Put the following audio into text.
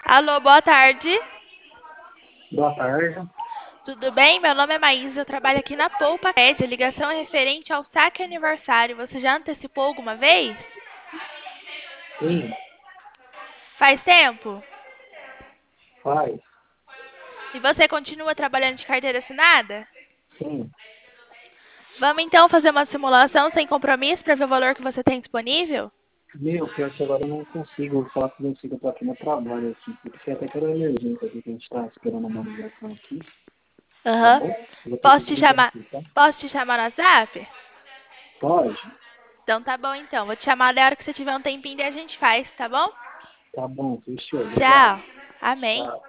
Alô, boa tarde. Boa tarde. Tudo bem? Meu nome é Maísa, eu trabalho aqui na Poupa Cred. A ligação é referente ao saque aniversário. Você já antecipou alguma vez? Sim, Faz tempo? faz. E você continua trabalhando de carteira assinada? Sim. Vamos então fazer uma simulação sem compromisso para ver o valor que você tem disponível? Pior que agora eu não consigo falar com você, que eu tô aqui no trabalho, assim, porque até aquela emergência aqui que a gente tá esperando uma ligação aqui, tá Aham. bom? Eu vou ter que Posso te desligar chamar? aqui, tá? Posso te chamar no WhatsApp? Pode? Então tá bom então. Vou te chamar na hora que você tiver um tempinho e a gente faz, tá bom? Tá bom, fechou. Obrigado. Tchau. Amém. Tchau.